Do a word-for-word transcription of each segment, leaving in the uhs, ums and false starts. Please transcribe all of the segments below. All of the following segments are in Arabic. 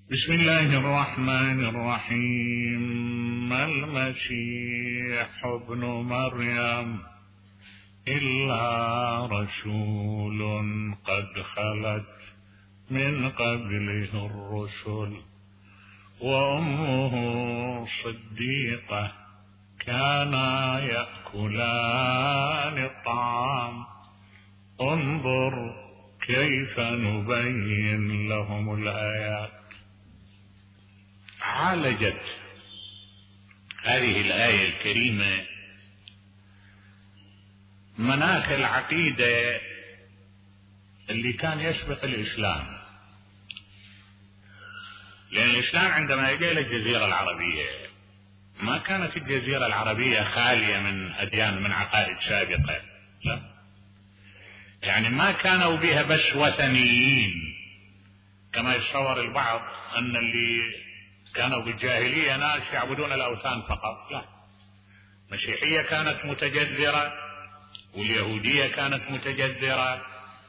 بسم الله الرحمن الرحيم. ما المسيح ابن مريم إلا رسول قد خلت من قبله الرسل وأمه صديقة كانا يأكلان الطعام انظر كيف نبين لهم الآيات. عالجت هذه الآية الكريمة مناخ العقيدة اللي كان يسبق الإسلام، لأن الإسلام عندما جاء إلى الجزيرة العربية ما كانت الجزيرة العربية خالية من أديان من عقائد سابقة، لا، يعني ما كانوا بها بس وثنيين كما يتصور البعض أن اللي كانوا بالجاهلية ناس يعبدون الأوثان فقط، لا، المسيحية كانت متجذرة واليهودية كانت متجذرة،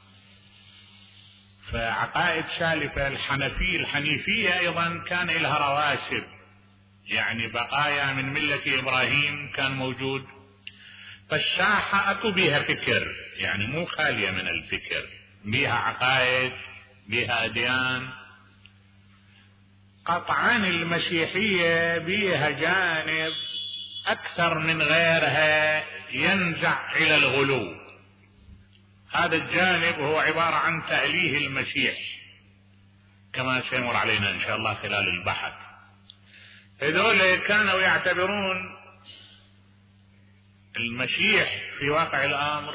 فعقائد سالفة. الحنفية الحنيفية أيضا كان لها رواسب، يعني بقايا من ملة إبراهيم كان موجود، فالساحة أكو بها فكر، يعني مو خالية من الفكر، بها عقائد بها أديان. قطعا المسيحية بها جانب أكثر من غيرها ينزع إلى الغلو، هذا الجانب هو عبارة عن تأليه المسيح كما سيمر علينا إن شاء الله خلال البحث. هذول كانوا يعتبرون المسيح في واقع الأمر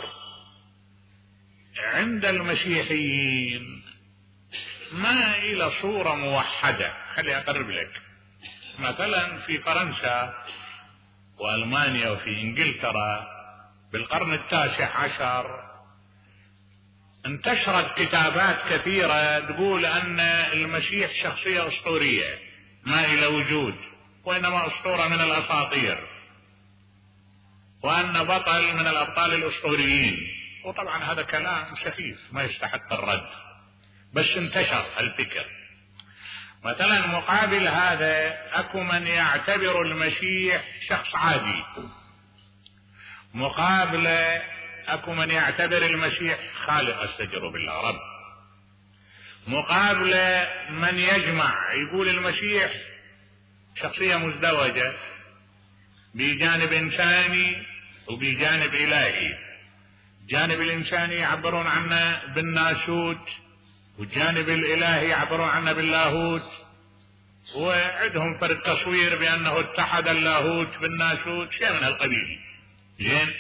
عند المسيحيين ما إلى صورة موحدة. خلي أقرب لك، مثلا في فرنسا وألمانيا وفي إنجلترا بالقرن التاسع عشر انتشرت كتابات كثيرة تقول أن المسيح شخصية أسطورية ما إلى وجود، وإنما أسطورة من الأساطير، وأن بطل من الأبطال الأسطوريين. وطبعا هذا كلام سخيف ما يستحق الرد، بس انتشر الفكر. مثلا مقابل هذا اكو من يعتبر المسيح شخص عادي، مقابله اكو من يعتبر المسيح خالق استجر بالله رب، مقابله من يجمع يقول المسيح شخصية مزدوجة بجانب انساني وبجانب الهي. الجانب الانساني يعبرون عنه بالناسوت، والجانب الالهي يعبرون عنه باللاهوت، وعندهم فرق تصوير بانه اتحد اللاهوت بالناسوت، شيء من القبيل. زين،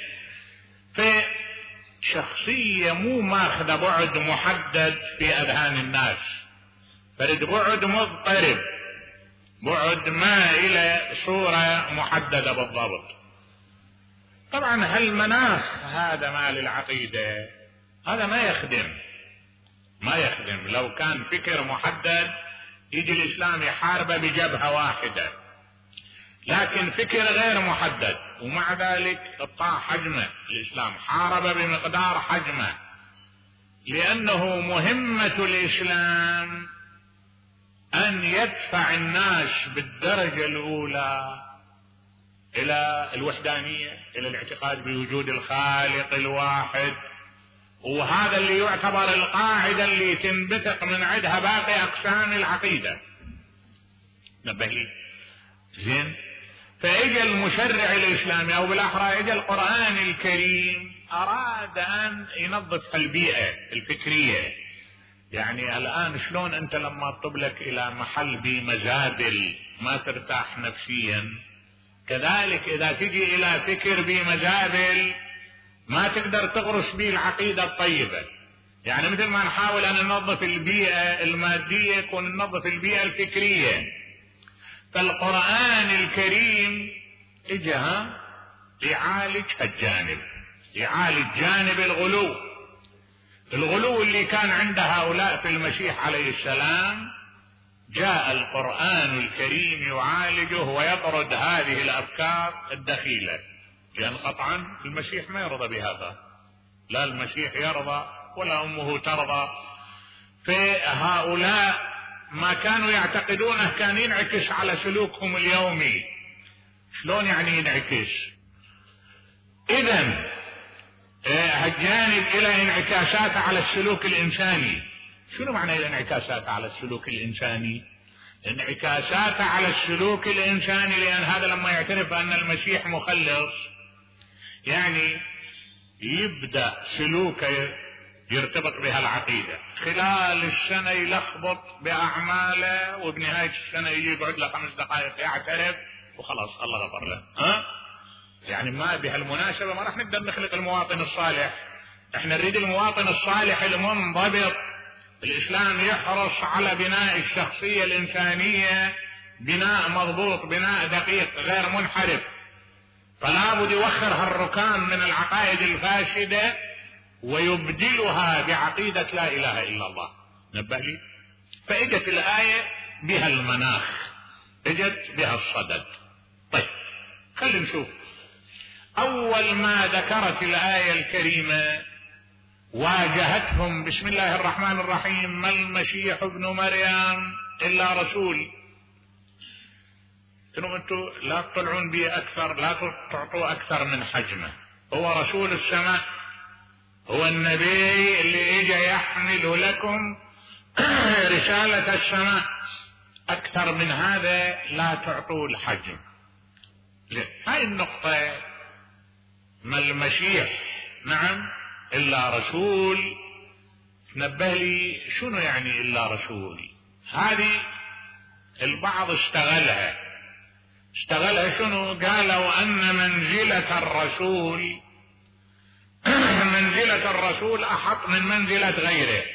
فشخصية مو ماخذة بعد محدد في اذهان الناس، فرد بعد مضطرب، بعد ما الى صورة محددة بالضبط. طبعا هالمناخ هذا مال العقيدة هذا ما يخدم ما يخدم لو كان فكر محدد يجي الإسلام يحاربه بجبهة واحدة، لكن فكر غير محدد ومع ذلك قطع حجمه، الإسلام حاربه بمقدار حجمه، لأنه مهمة الإسلام أن يدفع الناس بالدرجة الأولى إلى الوحدانية، إلى الاعتقاد بوجود الخالق الواحد، وهذا اللي يعتبر القاعدة اللي تنبثق من عندها باقي أقسام العقيدة. نبه لي زين. فإجا المشرع الإسلامي أو بالأحرى إجا القرآن الكريم أراد أن ينظف البيئة الفكرية. يعني الآن شلون أنت لما تطب لك إلى محل بمزابل ما ترتاح نفسيا، كذلك إذا تجي إلى فكر بمزابل ما تقدر تغرس به العقيدة الطيبة. يعني مثل ما نحاول أن ننظف البيئة المادية يكون ننظف البيئة الفكرية. فالقرآن الكريم إجا يعالج الجانب، يعالج جانب الغلو، الغلو اللي كان عند هؤلاء في المسيح عليه السلام. جاء القرآن الكريم يعالجه ويطرد هذه الأفكار الدخيلة، لأن قطعا المسيح ما يرضى بهذا، لا المسيح يرضى ولا أمه ترضى. فهؤلاء ما كانوا يعتقدونه كان ينعكس على سلوكهم اليومي. شلون يعني ينعكس؟ إذن هالجانب إلى انعكاسات على السلوك الإنساني. شنو معنى الانعكاسات على السلوك الإنساني؟ انعكاسات على السلوك الإنساني لأن هذا لما يعترف أن المسيح مخلص يعني يبدأ سلوكه يرتبط بها العقيدة. خلال السنة يلخبط بأعماله وبنهاية السنة يجي يقعد له خمس دقائق يعترف وخلاص الله غفر له. ها؟ يعني ما بهالمناسبة ما راح نقدر نخلق المواطن الصالح. احنا نريد المواطن الصالح المنضبط. الإسلام يحرص على بناء الشخصية الإنسانية بناء مضبوط، بناء دقيق غير منحرف. فلا بد يوخر هالركان من العقائد الفاسدة ويبدلها بعقيدة لا إله إلا الله. نبه لي. فإجت الآية بها المناخ، إجت بها الصدد. طيب خلينا نشوف. أول ما ذكرت الآية الكريمة واجهتهم بسم الله الرحمن الرحيم: ما المسيح ابن مريم إلا رسول. انتم انتم لا تطلعون به أكثر، لا تعطوا أكثر من حجمه. هو رسول السماء، هو النبي اللي اجى يحمل لكم رسالة السماء. أكثر من هذا لا تعطوا الحجم. هاي النقطة. ما المسيح نعم إلا رسول. تنبه لي شنو يعني إلا رسول؟ هذه البعض اشتغلها اشتغلها شنو؟ قالوا أن منزلة الرسول منزلة الرسول أحط من منزلة غيره.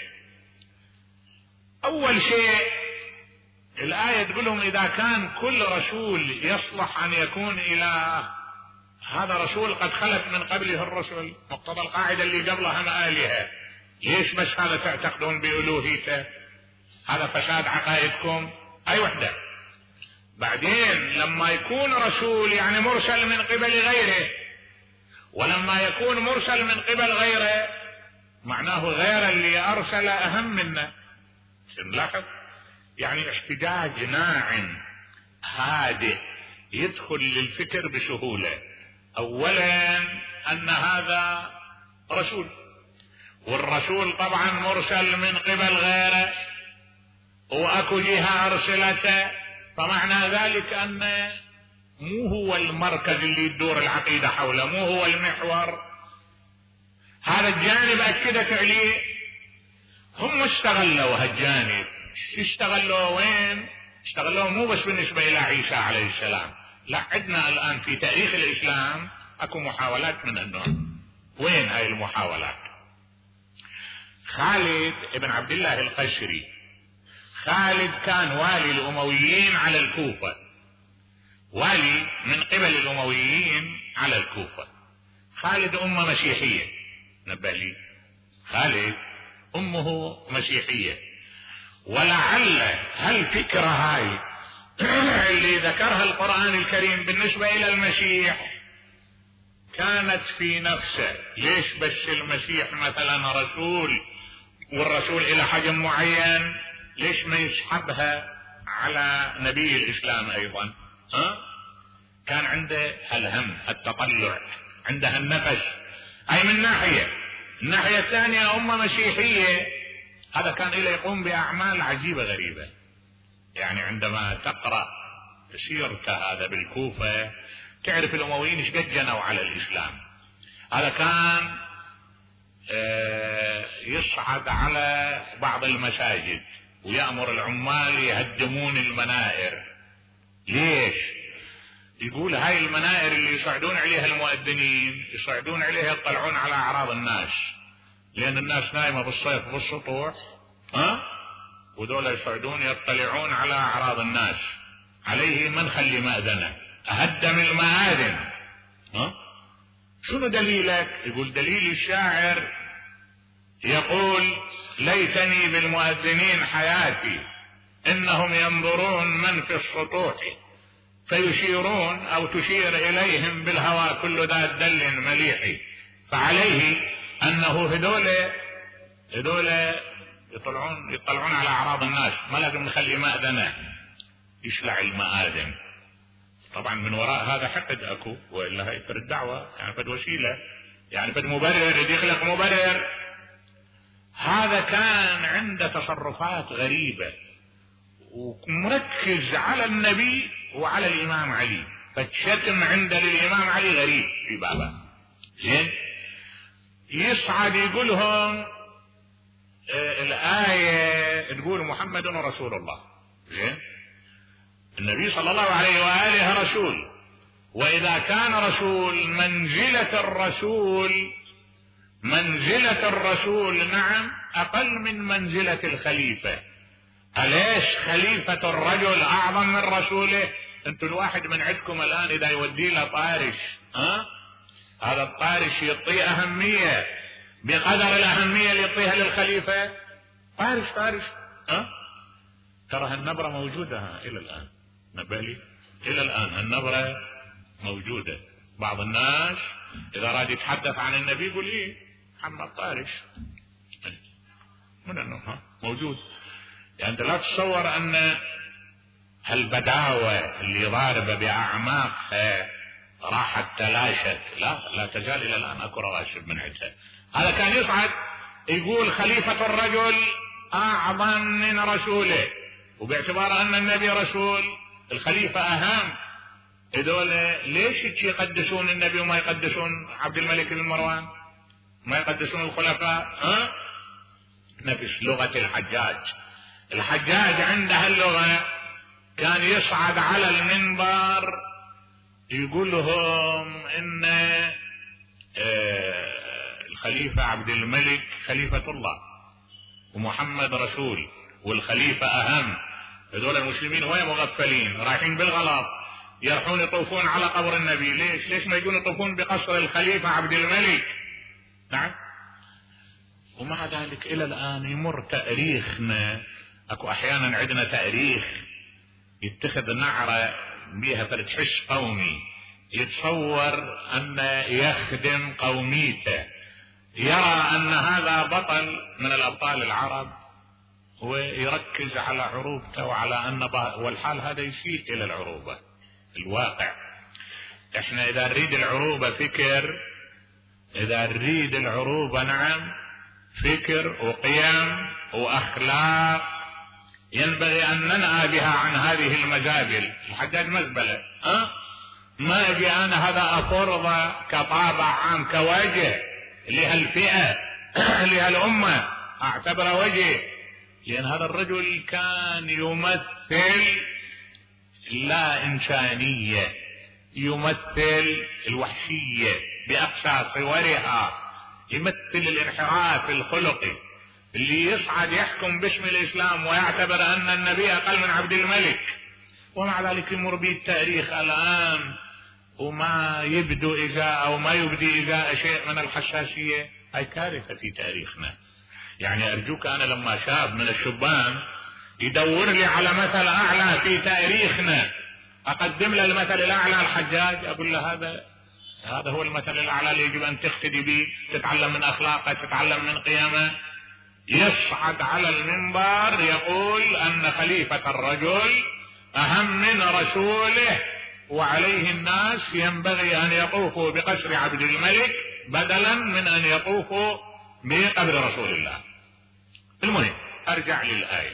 أول شيء الآية تقولهم إذا كان كل رسول يصلح أن يكون إله، هذا رسول قد خلت من قبله الرسل، مقتضى القاعدة اللي قبلها ما آلهة. ليش بس هذا تعتقدون بألوهيته؟ هذا فساد عقائدكم. أي وحدة. بعدين لما يكون رسول يعني مرسل من قبل غيره، ولما يكون مرسل من قبل غيره معناه غير اللي أرسل أهم منه. نلاحظ يعني احتجاج ناعم هادئ يدخل للفكر بسهولة. أولا أن هذا رسول، والرسول طبعا مرسل من قبل غيره، وأكو جهة أرسلته، فمعنى ذلك أن مو هو المركز اللي تدور العقيدة حوله، مو هو المحور. هذا الجانب أكدت عليه. هم استغلوا هالجانب. اشتغلوا وين؟ اشتغلوا مو بس بالنسبة إلى عيسى عليه السلام، لا، عندنا الآن في تاريخ الإسلام أكو محاولات من النوع. وين هاي المحاولات؟ خالد ابن عبد الله القشري. خالد كان والي الأمويين على الكوفة، والي من قبل الأمويين على الكوفة. خالد أمه مسيحية. نبه لي. خالد أمه مسيحية. ولعل هالفكرة هاي اللي ذكرها القرآن الكريم بالنسبة إلى المسيح كانت في نفسه. ليش بس المسيح مثلا رسول والرسول إلى حجم معين، ليش ما يسحبها على نبي الإسلام أيضا؟ ها؟ كان عنده هالهم، التطلع، عنده النفس. أي من ناحية. الناحية الثانية أمة مسيحية. هذا كان إلى يقوم بأعمال عجيبة غريبة. يعني عندما تقرأ سيرته هذا بالكوفة تعرف الأمويين ايش قد جنوا على الإسلام. هذا كان يصعد على بعض المساجد ويأمر العمال يهدمون المنائر. ليش؟ يقول هاي المنائر اللي يصعدون عليها المؤذنين يصعدون عليها يطلعون على أعراض الناس، لأن الناس نايمة بالصيف بالسطوح، ها؟ ودول يصعدون يطلعون على أعراض الناس. عليه من خلي مأذنه، أهدم المآذن. ها؟ شنو دليلك؟ يقول دليل الشاعر يقول ليتني بالمؤذنين حياتي إنهم ينظرون من في السطوح فيشيرون أو تشير إليهم بالهوى كل ذات دل مليح. فعليه أنه هدول هدول يطلعون يطلعون على اعراض الناس، ما لازم نخلي مأذنة يشلع المآذن. طبعا من وراء هذا حقد اكو، والا هي فرد دعوة يعني فد وسيلة، يعني فد مبرر يخلق مبرر. هذا كان عنده تصرفات غريبة ومركز على النبي وعلى الامام علي، فالشتم عنده للامام علي غريب في بابه. زين يصعد يقولهم آه الآية تقول محمد رسول الله. زين النبي صلى الله عليه وآله رسول، وإذا كان رسول منزلة الرسول منزلة الرسول نعم أقل من منزلة الخليفة. أليش خليفة الرجل أعظم من رسوله؟ أنتم الواحد من عندكم الآن إذا يودي له طارش، ها هذا الطارش يعطيه أهمية بقدر الأهمية اللي يعطيها للخليفة. طارش طارش ها ترى هالنبرة موجودة إلى الآن، نبالي إلى الآن هالنبرة موجودة. بعض الناس إذا راد يتحدث عن النبي يقول إيه محمد طارش من أنه ها موجود. يعني أنت لا تتصور أن هالبداوة اللي ضاربة بأعماقها راحت تلاشت، لا لا تزال إلى الآن أكو رواسب من عندها. هذا كان يصعد يقول خليفة الرجل أعظم من رسوله، وباعتبار أن النبي رسول الخليفة أهم. هذول ليش يقدسون النبي وما يقدسون عبد الملك بن مروان، ما يقدسون الخلفاء؟ ها نفس لغة الحجاج. الحجاج عنده اللغة كان يصعد على المنبر يقول لهم ان الخليفة عبد الملك خليفة الله ومحمد رسول والخليفة اهم. هذول المسلمين وين مغفلين رايحين بالغلط، يروحون يطوفون على قبر النبي. ليش ليش ما يجون يطوفون بقصر الخليفة عبد الملك؟ نعم. ومع ذلك الى الان يمر تاريخنا، اكو احيانا عندنا تاريخ يتخذ نعرة بيها فرد حس قومي، يتصور ان يخدم قوميته، يرى ان هذا بطل من الابطال العرب ويركز على عروبته وعلى ان والحال هذا يسيء الى العروبة. الواقع احنا اذا نريد العروبة فكر، اذا نريد العروبة نعم فكر وقيم واخلاق ينبغي ان ننأى بها عن هذه المزابل. الحجاج مزبلة، أه؟ ما ابي انا هذا افرض كطابع عام كوجه لهالفئة لهالامة اعتبر وجه، لان هذا الرجل كان يمثل لا انسانية، يمثل الوحشية باقصى صورها، يمثل الانحراف الخلقي اللي يصعد يحكم باسم الاسلام ويعتبر ان النبي اقل من عبد الملك، ومع ذلك يمر به التاريخ الان وما يبدو ازاء او ما يبدي ازاء شيء من الحساسية. هاي كارثة في تاريخنا. يعني ارجوك انا لما شاب من الشبان يدور لي على مثل اعلى في تاريخنا اقدم له المثل الاعلى الحجاج، اقول له هذا هذا هو المثل الاعلى اللي يجب ان تقتدي به، تتعلم من اخلاقه، تتعلم من قيمه. يصعد على المنبر يقول ان خليفة الرجل اهم من رسوله، وعليه الناس ينبغي ان يطوفوا بقصر عبد الملك بدلا من ان يطوفوا بقبر رسول الله. المهم ارجع للآية.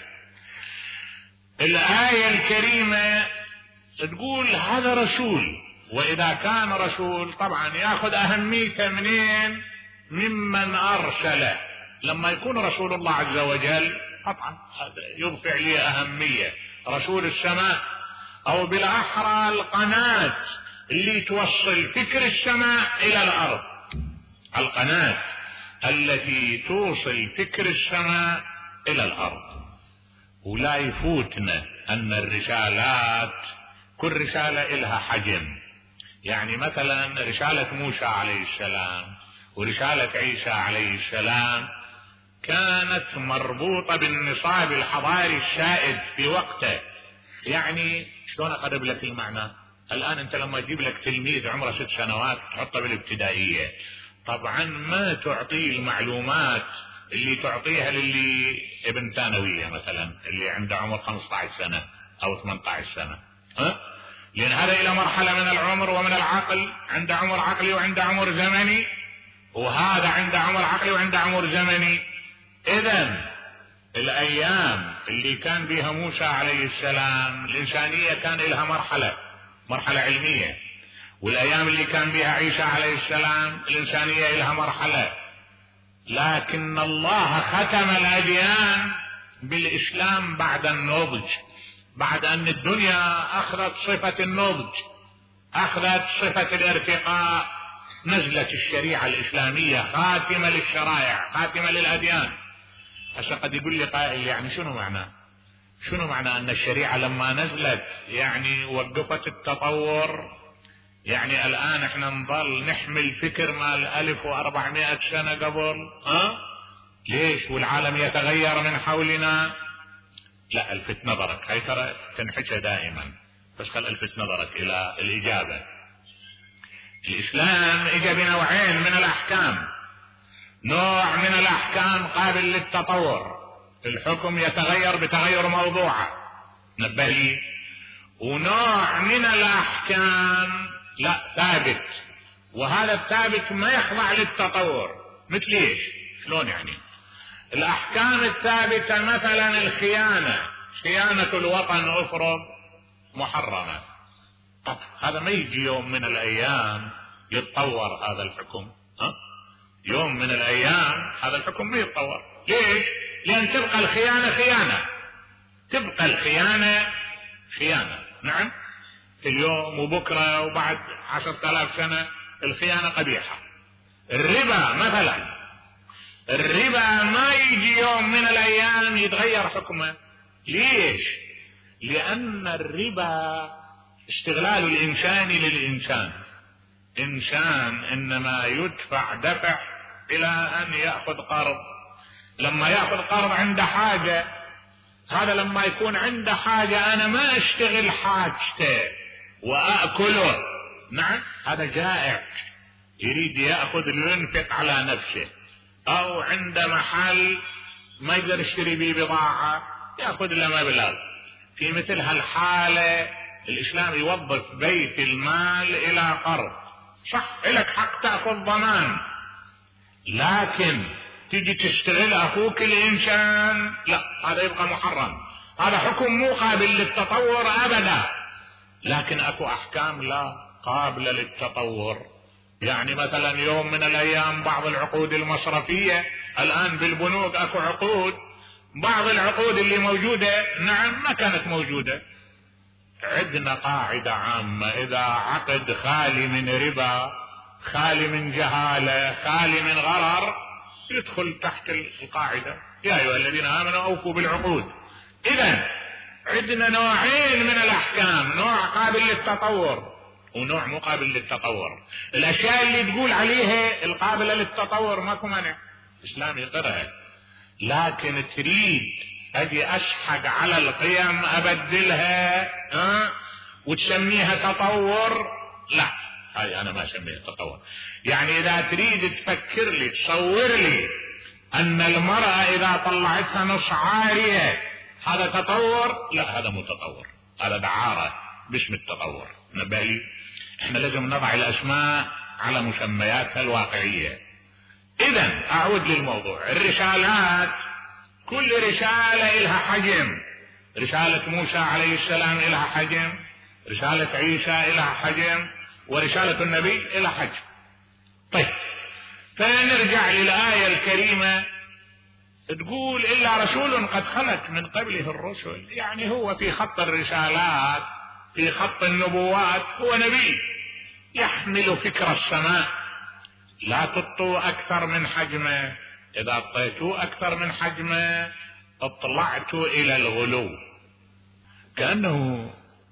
الآية الكريمة تقول هذا رسول، واذا كان رسول طبعا ياخذ اهميته منين؟ ممن ارسله. لما يكون رسول الله عز وجل قطعا يضفع لي اهمية، رسول السماء او بالاحرى القناة اللي توصل فكر السماء الى الارض، القناة التي توصل فكر السماء الى الارض. ولا يفوتنا ان الرسالات كل رسالة الها حجم. يعني مثلا رسالة موسى عليه السلام ورسالة عيسى عليه السلام كانت مربوطة بالنصاب الحضاري السائد في وقته. يعني شلون اقرب لك المعنى؟ الان انت لما تجيب لك تلميذ عمره ست سنوات تحطه بالابتدائية، طبعا ما تعطيه المعلومات اللي تعطيها للي ابن ثانوية مثلا اللي عنده عمر خمسة عشر سنة او ثمانية عشر سنة، ها؟ لان هذا الى مرحلة من العمر ومن العقل، عنده عمر عقلي وعنده عمر زمني، وهذا عنده عمر عقلي وعنده عمر زمني. اذا الايام اللي كان بها موسى عليه السلام الانسانية كان لها مرحلة مرحلة علمية، والايام اللي كان بها عيسى عليه السلام الانسانية لها مرحلة. لكن الله ختم الاديان بالاسلام بعد النضج، بعد ان الدنيا اخذت صفة النضج، اخذت صفة الارتقاء، نزلت الشريعة الاسلامية خاتمة للشرائع خاتمة للاديان. هسه قد يقول لي قائل يعني شنو معناه؟ شنو معنى ان الشريعة لما نزلت يعني وقفت التطور؟ يعني الان احنا نظل نحمل فكر مال الف واربعمائة سنة قبل، ها؟ ليش؟ والعالم يتغير من حولنا. لا، الفت نظرك، هاي ترى تنحكى دائما، بس خل الفت نظرك الى الاجابة. الاسلام اجى بنوعين من الاحكام، نوع من الاحكام قابل للتطور، الحكم يتغير بتغير موضوعه، نبه لي، ونوع من الاحكام لا ثابت، وهذا الثابت ما يخضع للتطور. مثل ايش؟ شلون يعني؟ الاحكام الثابتة مثلا الخيانة، خيانة الوطن افرض محرمة، طب هذا ما يجي يوم من الايام يتطور هذا الحكم، ها؟ يوم من الايام هذا الحكم ما يتطور. ليش؟ لان تبقى الخيانة خيانة، تبقى الخيانة خيانة، نعم، اليوم وبكرة وبعد عشرة آلاف سنة الخيانة قبيحة. الربا مثلا، الربا ما يجي يوم من الايام يتغير حكمه. ليش؟ لان الربا استغلال الانسان للانسان، انسان انما يدفع دفع الى ان يأخذ قرض، لما يأخذ قرض عنده حاجة، هذا لما يكون عنده حاجة انا ما اشتغل حاجته واكله، نعم، هذا جائع يريد يأخذ لينفق على نفسه، او عنده محل ما يقدر يشتري به بضاعة يأخذ له مبلغ. في مثل هالحالة الاسلام يوظف بيت المال الى قرض، صح لك حق تأخذ ضمان، لكن تيجي تشتغل اخوك الانسان لا، هذا يبقى محرم، هذا حكم مو قابل للتطور ابدا. لكن اكو احكام لا قابلة للتطور، يعني مثلا يوم من الايام بعض العقود المصرفية الان بالبنوك اكو عقود، بعض العقود اللي موجودة نعم ما كانت موجودة. عندنا قاعدة عامة، اذا عقد خالي من ربا، خالي من جهالة، خالي من غرر، يدخل تحت القاعدة يا ايها الذين امنوا اوفوا بالعقود. اذا عندنا نوعين من الاحكام، نوع قابل للتطور ونوع مقابل للتطور. الاشياء اللي تقول عليها القابلة للتطور ماكو مانع، الاسلام يقرها، لكن تريد اجي اشحق على القيم ابدلها أه؟ وتسميها تطور، لا، هاي انا ما اسميها تطور. يعني اذا تريد تفكر لي تصور لي ان المرأة اذا طلعتها نص عارية هذا تطور، لا، هذا مو تطور، هذا دعارة باسم التطور. نبه لي، احنا لازم نضع الاسماء على مسمياتها الواقعية. اذا اعود للموضوع، الرسالات كل رسالة لها حجم، رسالة موسى عليه السلام لها حجم، رسالة عيسى لها حجم، ورسالة النبي لها حجم. طيب، فنرجع للآية الكريمة تقول إلا رسول قد خلت من قبله الرسل، يعني هو في خط الرسالات في خط النبوات هو نبي يحمل فكر السماء، لا تطوا أكثر من حجمه، إذا أطيتوا أكثر من حجمه اطلعتوا إلى الغلو. كأنه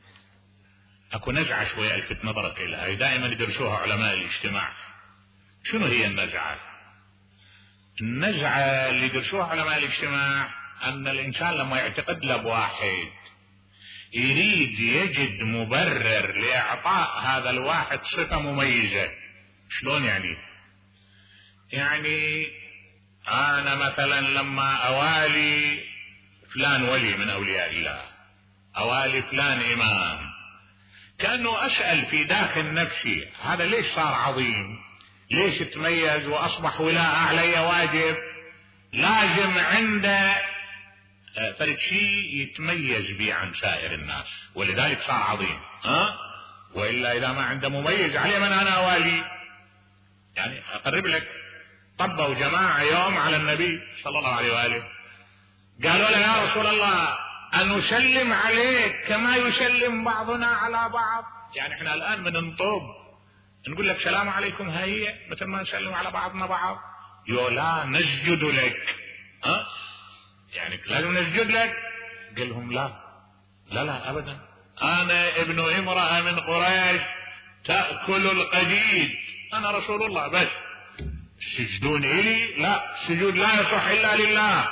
أكو نزعة شوية ألفت نظرك إليها، دائما يدرسوها علماء الاجتماع. شنو هي النزعة؟ النزعة اللي يدرسوها علماء الاجتماع أن الإنسان لما يعتقد له بواحد يريد يجد مبرر لإعطاء هذا الواحد صفة مميزة. شلون يعني؟ يعني انا مثلا لما اوالي فلان ولي من اولياء الله، اوالي فلان امام، كأنه اسأل في داخل نفسي هذا ليش صار عظيم؟ ليش تميز واصبح ولاء علي واجب؟ لازم عنده فرد شيء يتميز به عن سائر الناس، ولذلك صار عظيم. ها؟ والا اذا ما عنده مميز عليه من انا اوالي. يعني اقرب لك، طبوا جماعة يوم على النبي صلى الله عليه وآله، قالوا له يا رسول الله أن نسلم عليك كما يسلم بعضنا على بعض. يعني احنا الآن من نطوب نقول لك سلام عليكم، هي مثل ما نسلم على بعضنا بعض. يو لا نسجد لك. ها؟ يعني لازم نسجد لك. قال لهم لا لا لا أبدا، أنا ابن امرأة من قريش تأكل القديد، أنا رسول الله بس سجدون إلي؟ لا، السجود لا يصح إلا لله،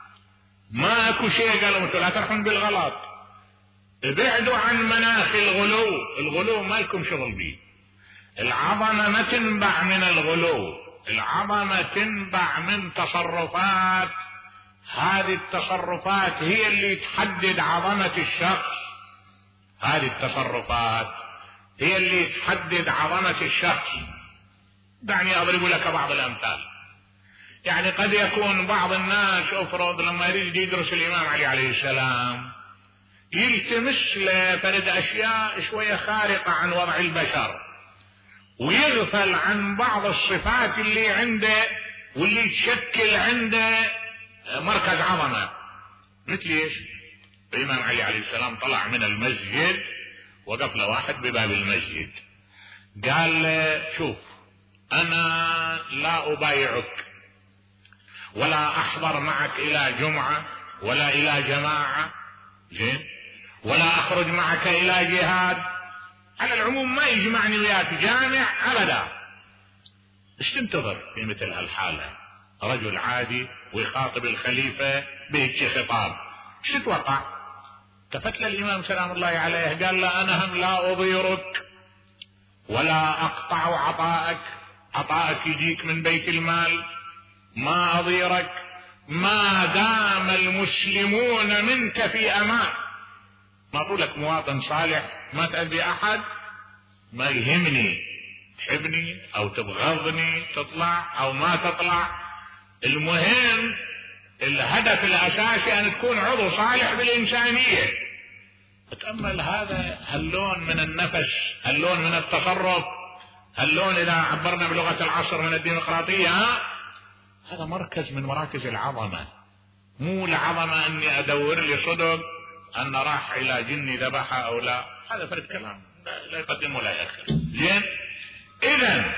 ما اكو شيء. قالوا انتوا لا ترحون بالغلط، ابعدوا عن مناخ الغلو. الغلو ما لكم شغل به. العظمة ما تنبع من الغلو، العظمة تنبع من تصرفات، هذه التصرفات هي اللي تحدد عظمة الشخص. هذه التصرفات هي اللي تحدد عظمة الشخص. دعني اضرب لك بعض الامثال. يعني قد يكون بعض الناس افرض لما يريد يدرس الامام علي عليه السلام يلتمس له فرد اشياء شوية خارقة عن وضع البشر، ويغفل عن بعض الصفات اللي عنده واللي تشكل عنده مركز عظمة. مثل ايش؟ الامام علي عليه السلام طلع من المسجد، وقف له واحد بباب المسجد قال له شوف، انا لا ابايعك ولا احضر معك الى جمعة ولا الى جماعة، زين، ولا اخرج معك الى جهاد. على العموم ما يجمعني وياك جامع ابدا. ايش تنتظر في مثل هالحالة؟ رجل عادي ويخاطب الخليفة بهيك خطاب، ايش تتوقع؟ التفت للامام سلام الله عليه قال له انا هم لا اضيرك ولا اقطع عطائك، عطائك يجيك من بيت المال، ما اضيرك ما دام المسلمون منك في امان. ما اقول لك مواطن صالح ما تأذي احد، ما يهمني تحبني او تبغضني، تطلع او ما تطلع، المهم الهدف الاساسي ان تكون عضو صالح بالانسانية. تأمل هذا هاللون من النفس، هاللون من التصرف، هاللون اذا عبرنا بلغة العصر من الديمقراطية. ها؟ هذا مركز من مراكز العظمة. مو العظمة اني ادور لي صدق ان راح الى جني ذبحه او لا، هذا فرد كلام لا يقدم ولا يأخر. زين، اذا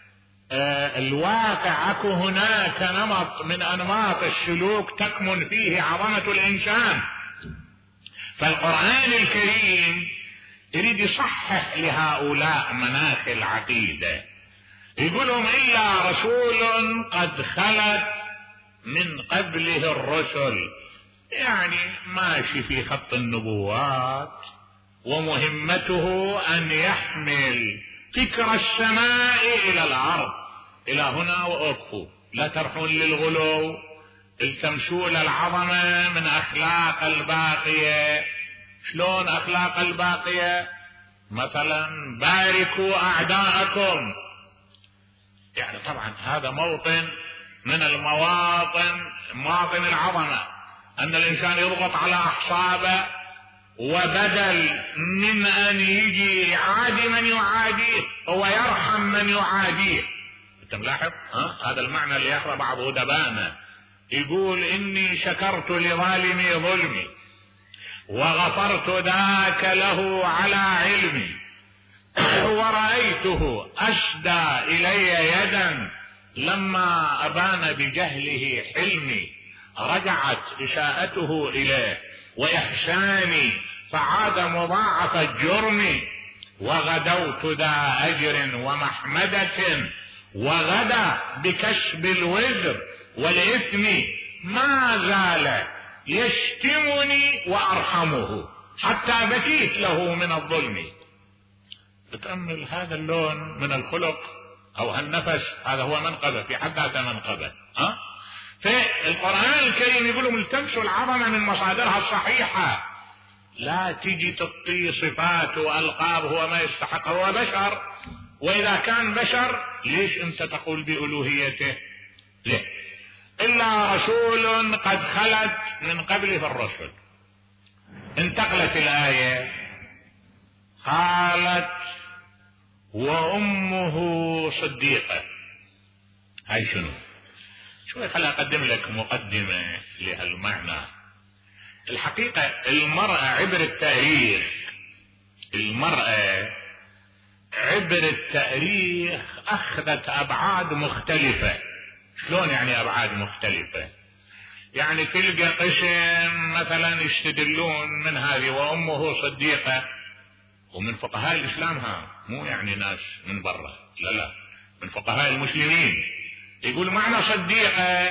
آه الواقع اكو هناك نمط من انماط السلوك تكمن فيه عظمة الانسان. فالقرآن الكريم يريد يصحح لهؤلاء مناخ العقيدة، يقولهم إلا رسول قد خلت من قبله الرسل، يعني ماشي في خط النبوات ومهمته أن يحمل فكر السماء إلى الأرض. إلى هنا وأكفوا، لا ترحون للغلو، التمسوا للعظمة من أخلاق الباقية. شلون أخلاق الباقية؟ مثلا باركوا أعداءكم. يعني طبعا هذا موطن من المواطن، مواطن العظمة، أن الإنسان يضغط على أحصابه، وبدل من أن يجي يعادي من يعاديه هو يرحم من يعاديه. أنت ملاحظ؟ ها؟ هذا المعنى اللي يقرأ بعض أدبائنا، يقول إني شكرت لظالمي ظلمي وغفرت ذاك له على علمي ورأيته أشدى إلي يدا لما أبان بجهله حلمي، رجعت إساءته إليه وإحساني فعاد مضاعف الجرم، وغدوت ذا أجر ومحمدة وغدا بكسب الوزر والإثم، ما زال يشتمني وأرحمه حتى بكيت له من الظلم. بتأمل هذا اللون من الخلق أو هالنفس، هذا هو منقبة في حد ذاته منقبة. أه؟ فالقرآن الكريم يقولوا التمسوا العظمة من مصادرها الصحيحة، لا تجي تعطي صفات والقاب هو ما يستحق، هو بشر، واذا كان بشر ليش انت تقول بألوهيته؟ ليه؟ الا رسول قد خلت من قبله الرسل. انتقلت الآية قالت وامه صديقة. هاي شنو؟ شوي خلي اقدم لك مقدمة لهالمعنى. الحقيقة المرأة عبر التاريخ، المرأة عبر التاريخ اخذت ابعاد مختلفة. شلون يعني ابعاد مختلفة؟ يعني تلقى قسم مثلا يستدلون من هذه وامه صديقة، ومن فقهاء الاسلام، ها مو يعني ناس من برا، لا لا، من فقهاء المسلمين يقول معنى صديقة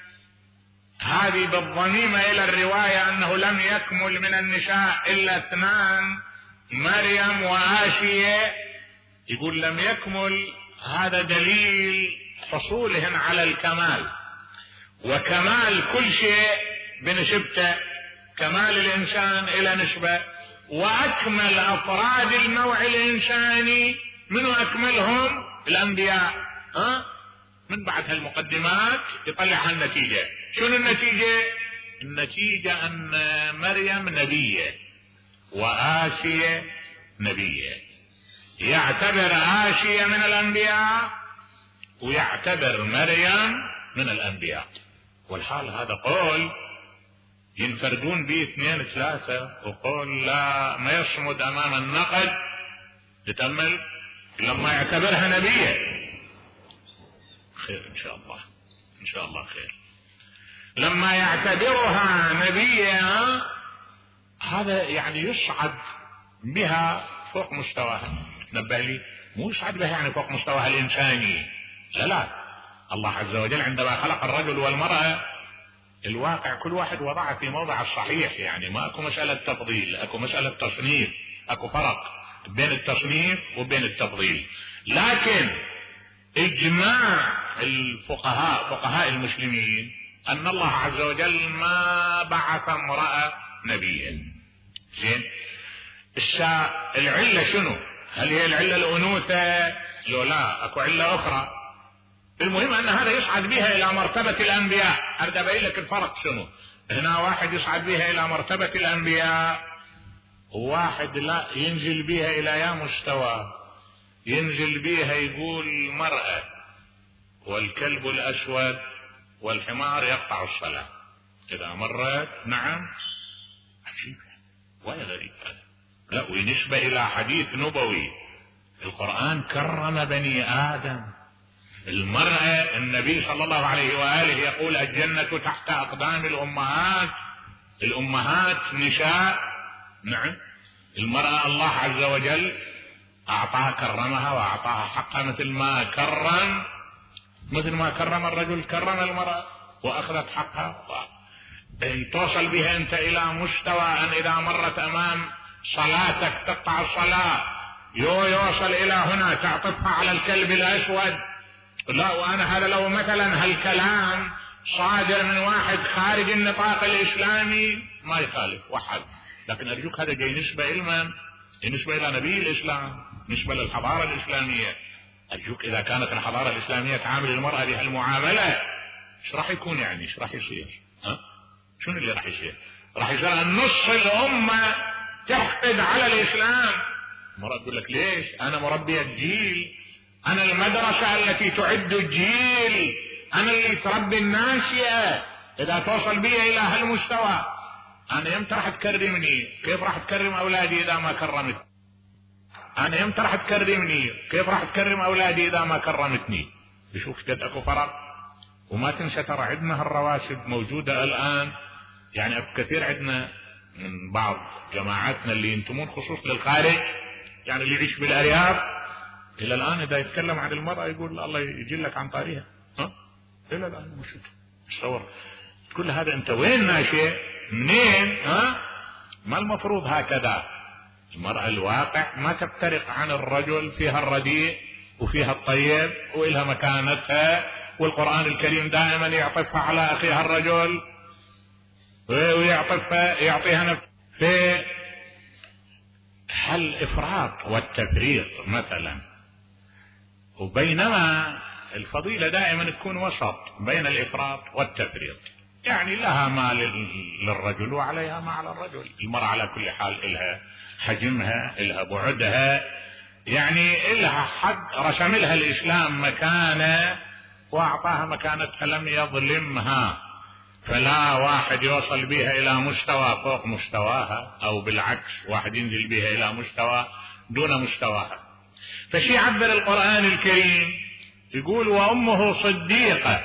هذه بالضميمة الى الرواية انه لم يكمل من النساء الا اثنان، مريم وآسيا. يقول لم يكمل، هذا دليل حصولهن على الكمال، وكمال كل شيء بنسبته، كمال الانسان الى نسبة، واكمل افراد النوع الانساني من اكملهم الانبياء. ها من بعد هالمقدمات يطلع النتيجة. شنو النتيجة؟ النتيجة ان مريم نبية وآسيا نبية. يعتبر آسيا من الانبياء ويعتبر مريم من الانبياء، والحال هذا قول ينفردون به اثنين ثلاثة، وقول لا ما يصمد امام النقد. تتأمل لما يعتبرها نبية، خير ان شاء الله، ان شاء الله خير. لما يعتبرها نبية هذا يعني يصعد بها فوق مستواها. تنبه لي، مو يصعد بها يعني فوق مستواها الانساني، لا لا. الله عز وجل عندما خلق الرجل والمرأة الواقع كل واحد وضعه في موضع الصحيح، يعني ما اكو مسألة تفضيل، اكو مسألة تصنيف، اكو فرق بين التصنيف وبين التفضيل. لكن اجماع الفقهاء، فقهاء المسلمين، ان الله عز وجل ما بعث امرأة نبيا. زين، العلة شنو؟ هل هي العلة الأنوثة؟ لو لا، اكو علة اخرى. المهم ان هذا يصعد بها الى مرتبة الانبياء. اريد ابين لك الفرق شنو. هنا واحد يصعد بها الى مرتبة الانبياء، وواحد لا ينزل بها الى يا مستوى، ينزل بها يقول المرأة والكلب الاسود والحمار يقطع الصلاة اذا مرت. نعم، عجيب ولا غريب هذا؟ لا، ونسبة الى حديث نبوي. القرآن كرم بني ادم. المرأة النبي صلى الله عليه وآله يقول الجنة تحت أقدام الأمهات. الأمهات نساء. نعم، المرأة الله عز وجل أعطاها، كرمها وأعطاها حقها، مثل ما كرم مثل ما كرم الرجل كرم المرأة وأخذت حقها. إن توصل بها أنت إلى مستوى أن إذا مرت أمام صلاتك تقطع الصلاة، يو يوصل إلى هنا تعطفها على الكلب الأسود. لا، وانا هذا لو مثلا هالكلام صادر من واحد خارج النطاق الاسلامي ما يخالف وحد، لكن ارجوك هذا جاي نسبة علما، نسبة الى نبي الاسلام، نسبة للحضارة الاسلامية. ارجوك اذا كانت الحضارة الاسلامية تعامل المرأة بهالمعاملة، ايش راح يكون؟ يعني ايش راح يصير؟ ها شنو اللي راح يصير؟ راح يصير ان نص الامة تحقد على الاسلام. المرأة تقول لك ليش؟ انا مربية الجيل، انا المدرسة التي تعد الجيل، انا اللي تربي الناشئة. اذا توصل بي الى هالمستوى انا يمتى راح تكرمني؟ كيف راح تكرم اولادي اذا ما كرمت؟ انا يمتى راح تكرمني؟ كيف راح تكرم اولادي اذا ما كرمتني؟ بشوف جد اكو فرق. وما تنسى ترى عندنا هالرواتب موجودة الان، يعني اكو كثير عندنا من بعض جماعاتنا اللي ينتمون خصوص للخارج، يعني اللي يعيش بالارياف، الى الان اذا يتكلم عن المرأة يقول الله يجلك عن طاريها. ها الى الان مش تصور كل هذا. انت وين ناشئ؟ منين؟ ها ما المفروض هكذا. المرأة الواقع ما تفترق عن الرجل، فيها الرديء وفيها الطيب، وإلها مكانتها والقرآن الكريم دائما يعطفها على أخيها الرجل ويعطفها يعطيها نفس في الإفراط والتفريط مثلا. وبينما الفضيلة دائما تكون وسط بين الإفراط والتفريط، يعني لها ما للرجل وعليها ما على الرجل. المرأة على كل حال إلها حجمها، إلها بعدها، يعني إلها حد رسم لها الإسلام مكانة وأعطاها مكانتها، لم يظلمها. فلا واحد يوصل بها إلى مستوى فوق مستواها، أو بالعكس واحد ينزل بها إلى مستوى دون مستواها. فشي يعبر القرآن الكريم يقول وأمه صديقة.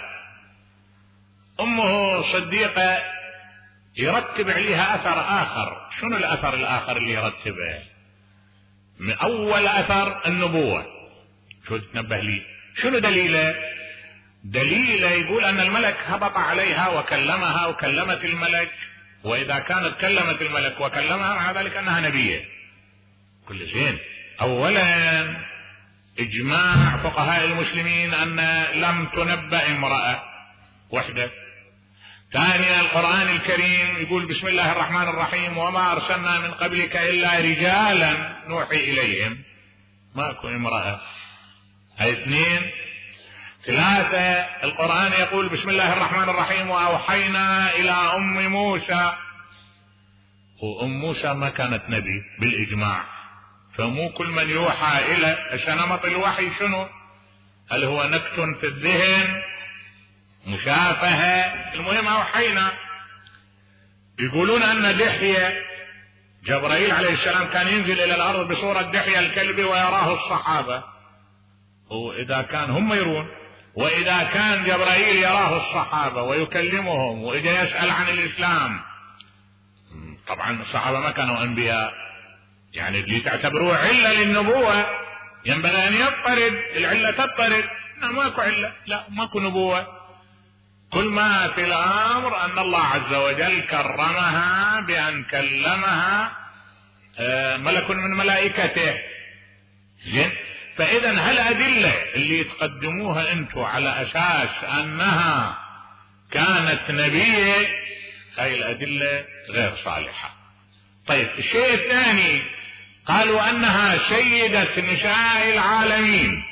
أمه صديقة يرتب عليها أثر آخر. شنو الأثر الآخر اللي يرتبه؟ من أول أثر النبوة. شو تنبه لي؟ شنو دليله؟ دليله يقول أن الملك هبط عليها وكلمها وكلمت الملك، وإذا كانت كلمت الملك وكلمها مع ذلك أنها نبية. كل زين. أولا إجماع فقهاء المسلمين أن لم تنبأ امرأة وحدة. ثانيا القرآن الكريم يقول بسم الله الرحمن الرحيم وما أرسلنا من قبلك إلا رجالا نوحي إليهم، ماكو امرأة. هاي اثنين. ثلاثة القرآن يقول بسم الله الرحمن الرحيم وأوحينا إلى أم موسى، وأم موسى ما كانت نبي بالإجماع، فمو كل من يوحى إلى سنمط الوحي شنو؟ هل هو نكت في الذهن، مشافهة؟ المهم أوحينا. يقولون أن دحية جبرائيل عليه السلام كان ينزل إلى الأرض بصورة دحية الكلب ويراه الصحابة، وإذا كان هم يرون، وإذا كان جبرائيل يراه الصحابة ويكلمهم وإذا يسأل عن الإسلام. طبعا الصحابة ما كانوا أنبياء، يعني اللي تعتبروه علة للنبوة ينبغي أن يضطرد، العلة تضطرد. لا ماكو علة، لا ماكو نبوة. كل ما في الأمر أن الله عز وجل كرمها بأن كلمها ملك من ملائكته. زين. فإذا هالأدلة اللي تقدموها أنتم على أساس أنها كانت نبية، هاي الأدلة غير صالحة. طيب الشيء الثاني قالوا أنها سيدة نساء العالمين،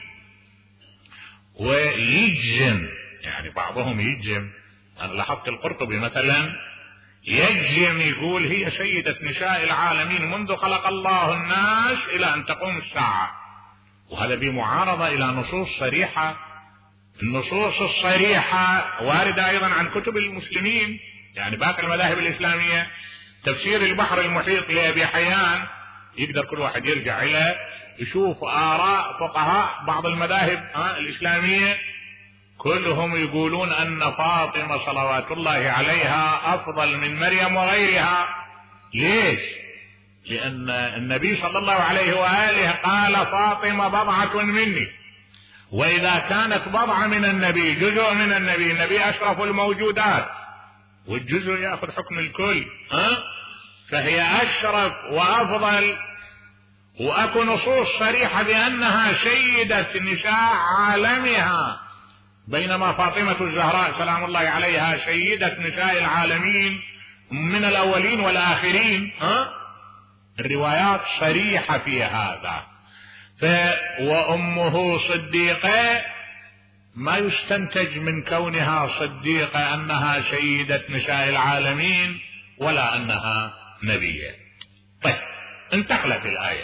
ويجزم، يعني بعضهم يجزم. أنا لاحظت القرطبي مثلا يجزم يقول هي سيدة نساء العالمين منذ خلق الله الناس إلى أن تقوم الساعة، وهذا بمعارضة إلى نصوص صريحة. النصوص الصريحة واردة أيضا عن كتب المسلمين، يعني باقي المذاهب الإسلامية. تفسير البحر المحيط لأبي حيان يقدر كل واحد يرجع إليه يشوف آراء فقهاء بعض المذاهب الإسلامية، كلهم يقولون أن فاطمة صلوات الله عليها أفضل من مريم وغيرها. ليش؟ لأن النبي صلى الله عليه وآله قال فاطمة بضعة مني، وإذا كانت بضعة من النبي جزء من النبي، النبي أشرف الموجودات والجزء يأخذ حكم الكل، ها؟ فهي أشرف وأفضل، وأكو نصوص صريحة بأنها سيدة نساء عالمها، بينما فاطمة الزهراء سلام الله عليها سيدة نساء العالمين من الأولين والآخرين. ها؟ الروايات صريحة في هذا. ف وأمه صديقة ما يستنتج من كونها صديقة أنها سيدة نساء العالمين ولا أنها نبية. طيب انتقلت الآية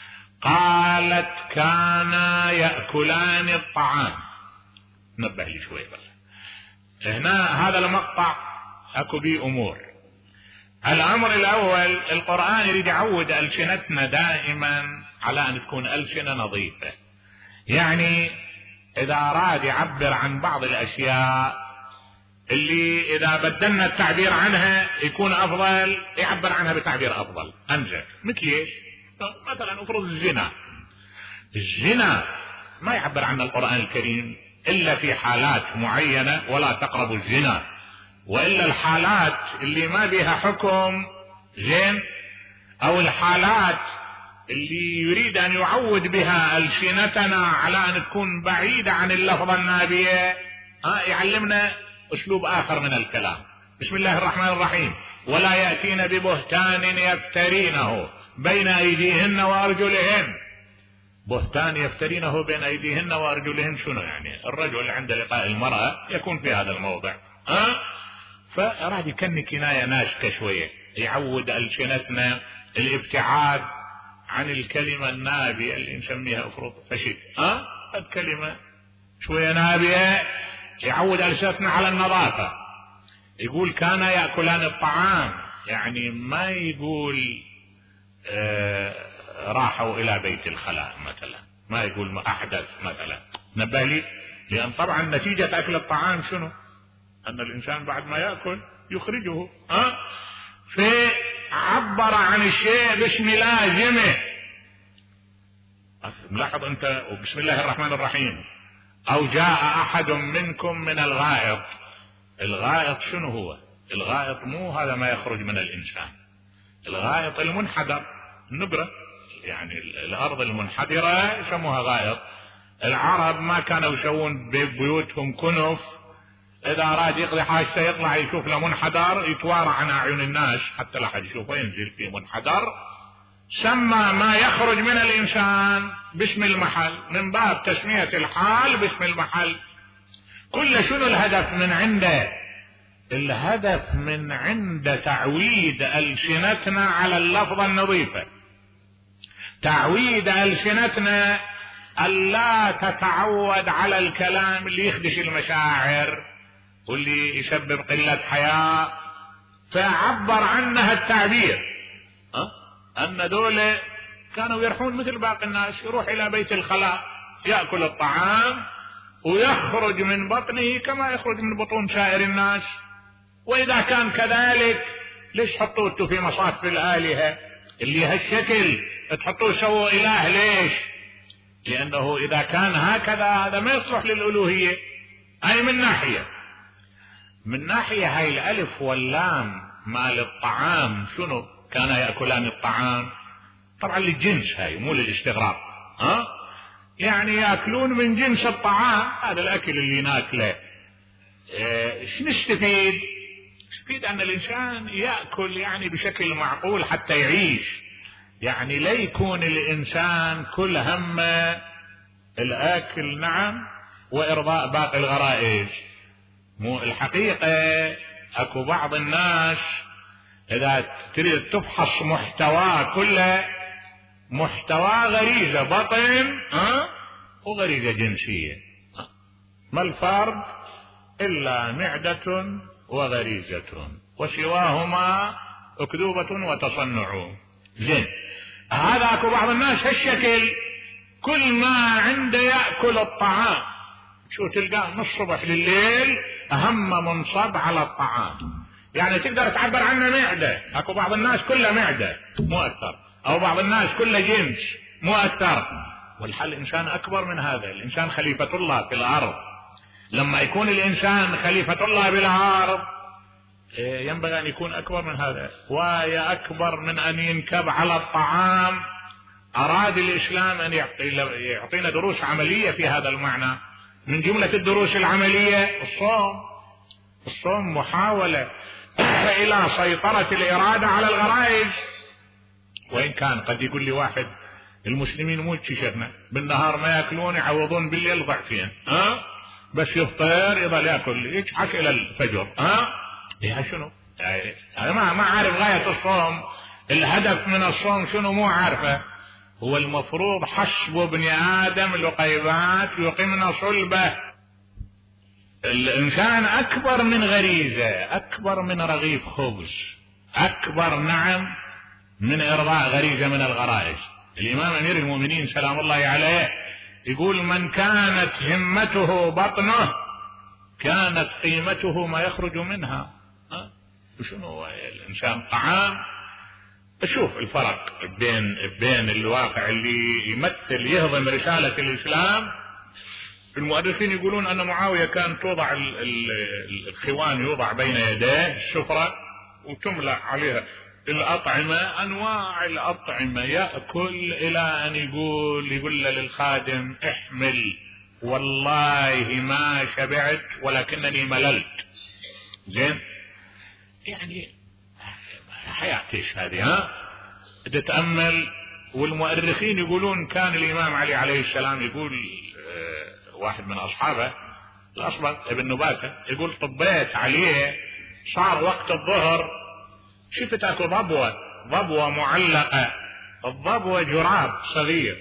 قالت كانا يأكلان الطعام. نبه لي شوي بس هنا، هذا المقطع أكو بيه أمور. الأمر الأول القرآن يريد يعود ألسنتنا دائما على أن تكون ألسنة نظيفة، يعني إذا أراد يعبر عن بعض الأشياء اللي إذا بدلنا التعبير عنها يكون أفضل، يعبر عنها بتعبير أفضل أنزل. مثل إيش؟ مثلا افرض الزنا. الزنا ما يعبر عنه القرآن الكريم إلا في حالات معينة، ولا تقربوا الزنا، وإلا الحالات اللي ما بها حكم زين، أو الحالات اللي يريد أن يعود بها ألسنتنا على أن تكون بعيدة عن اللفظ النابية، ها يعلمنا اسلوب اخر من الكلام. بسم الله الرحمن الرحيم. ولا يأتين ببهتان يفترينه بين ايديهن وارجلهن. بهتان يفترينه بين ايديهن وارجلهن شنو يعني؟ الرجل عند لقاء المرأة يكون في هذا الموضع، ها فأراد يكن كناية ناشكة شوية، يعود ألسنتنا الابتعاد عن الكلمة النابية اللي نسميها افرط فشل، ها الكلمة شوية نابية، يعود ألسنتنا على النظافة. يقول كان يأكلان الطعام، يعني ما يقول آه راحوا إلى بيت الخلاء مثلا، ما يقول ما أحدث مثلا، نبه لي، لأن طبعا نتيجة أكل الطعام شنو؟ أن الإنسان بعد ما يأكل يخرجه، ها فعبر عن الشيء باسم لازمه. ملاحظ أنت بسم الله الرحمن الرحيم. أو جاء أحد منكم من الغائط. الغائط شنو هو؟ الغائط مو هذا ما يخرج من الإنسان، الغائط المنحدر، النبرة، يعني الأرض المنحدرة يسموها غائط. العرب ما كانوا يسوون ببيوتهم كنف، إذا أراد يقضي حاجته يطلع يشوف له منحدر يتوارى عن أعين الناس حتى لا حد يشوفه، ينزل في منحدر. سمى ما يخرج من الإنسان باسم المحل، من باب تسمية الحال باسم المحل. كل شنو الهدف من عنده؟ الهدف من عند تعويد ألسنتنا على اللفظة النظيفة، تعويد ألسنتنا ألا تتعود على الكلام اللي يخدش المشاعر واللي يسبب قلة حياء، فعبر عنها التعبير أه؟ أن دول كانوا يرحون مثل باقي الناس، يروح إلى بيت الخلاء يأكل الطعام ويخرج من بطنه كما يخرج من بطون سائر الناس. وإذا كان كذلك ليش حطوه في مصاف الآلهة اللي هالشكل تحطوه سووا إله؟ ليش؟ لأنه إذا كان هكذا هذا ما يصلح للألوهية. أي من ناحية من ناحية هاي الألف واللام مال الطعام شنو؟ كان يأكلان الطعام طبعا للجنس، هاي مو للاستغراق، ها يعني يأكلون من جنس الطعام، هذا الأكل اللي ناكله. ايش نستفيد؟ نستفيد أن الإنسان يأكل يعني بشكل معقول حتى يعيش، يعني لا يكون الإنسان كل همه الأكل نعم وإرضاء باقي الغرائز. مو الحقيقة أكو بعض الناس إذا تريد تفحص محتواه كله، محتوى غريزة بطن أه؟ وغريزة جنسية، ما الفرق إلا معدة وغريزة وسواهما أكذوبة وتصنع. زين هذا أكو بعض الناس هالشكل، كل ما عنده يأكل الطعام، شو تلقاه من الصبح لليل أهم منصب على الطعام، يعني تقدر تعبر عنه معدة. أكو بعض الناس كله معدة مو أكثر، أو بعض الناس كله جنس مو أكثر. والحل الإنسان أكبر من هذا، الإنسان خليفة الله في الأرض. لما يكون الإنسان خليفة الله بالأرض ينبغي أن يكون أكبر من هذا، وهي أكبر من أن ينكب على الطعام. أراد الإسلام أن يعطينا دروس عملية في هذا المعنى. من جملة الدروس العملية الصوم. الصوم محاولة إلى سيطرة الإرادة على الغرائز. وإن كان قد يقول لي واحد المسلمين مو شيخنا بالنهار ما يأكلون يعوضون بالليل ضعفين، ها بس يفطر يظل يأكل يضحك إلى الفجر، ها يا شنو يعني أنا ما ما عارف غاية الصوم، الهدف من الصوم شنو مو عارفه. هو المفروض حسب ابن آدم لقيبات يقمن صلبه. الإنسان أكبر من غريزة، أكبر من رغيف خبز، أكبر نعم من إرضاء غريزة من الغرائز. الإمام أمير المؤمنين سلام الله عليه يقول من كانت همته بطنه كانت قيمته ما يخرج منها. ها وشنو الإنسان طعام. شوف الفرق بين بين الواقع اللي يمثل يهضم رسالة الإسلام. المؤرخين يقولون أن معاوية كان توضع الخوان يوضع بين يديه السفرة وتملأ عليها الأطعمة، أنواع الأطعمة، يأكل إلى أن يقول يقول للخادم احمل والله ما شبعت ولكنني مللت. زين، يعني حياة ايش هذه؟ ها تتأمل. والمؤرخين يقولون كان الإمام علي عليه السلام يقول اه واحد من أصحابه الأصبغ ابن نباتة يقول طبيت عليه صار وقت الظهر شفت اكو ضبوة ضبوة معلقة، الضبوة جراب صغير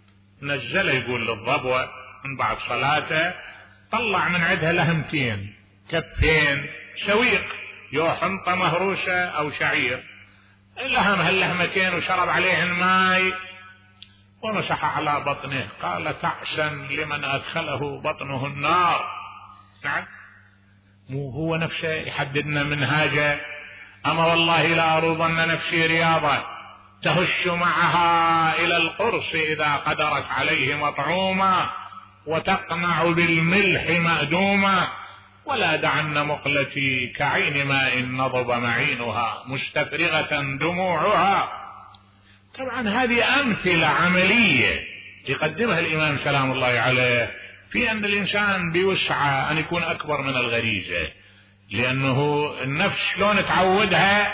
نزله يقول للضبوة من بعد صلاته طلع من عندها لهمتين كفين سويق يو حنطة مهروسة او شعير، لهم هاللهمتين وشرب عليه الماء ومسح على بطنه. قال تعسا لمن ادخله بطنه النار. نعم، مو هو نفسه يحددنا منهاجه؟ اما والله لا ارضن نفسي رياضة تهش معها الى القرص اذا قدرت عليه مطعوما وتقنع بالملح مأدوما ولا دعن مقلتي كعين ماء نضب معينها مستفرغة دموعها. طبعا هذه امثلة عملية يقدمها الامام سلام الله عليه في ان الانسان بيسعى ان يكون اكبر من الغريزة، لانه النفس شلون تعودها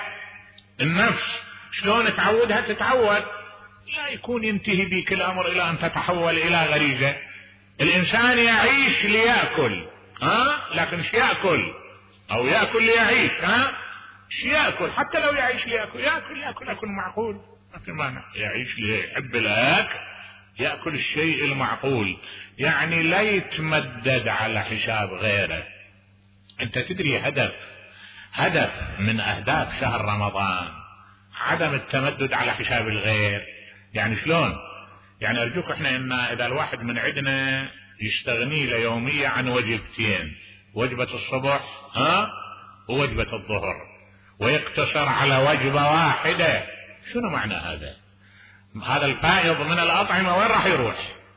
النفس شلون تعودها تتعود لا يكون ينتهي بك الامر الى ان تتحول الى غريزة. الانسان يعيش ليأكل، ها لكن ايش يأكل؟ او يأكل ليعيش، ها ايش يأكل؟ حتى لو يعيش ليأكل يأكل يأكل يأكل معقول، ما في مانع. يعيش ليحب الاكل يأكل الشيء المعقول، يعني لا يتمدد على حساب غيره. انت تدري هدف هدف من اهداف شهر رمضان عدم التمدد على حساب الغير. يعني شلون؟ يعني ارجوك احنا ان اذا الواحد من عندنا يستغني ليومية عن وجبتين، وجبة الصبح ها ووجبة الظهر، ويقتصر على وجبة واحدة، شنو معنى هذا؟ هذا الفائض من الأطعمة وين راح يروح؟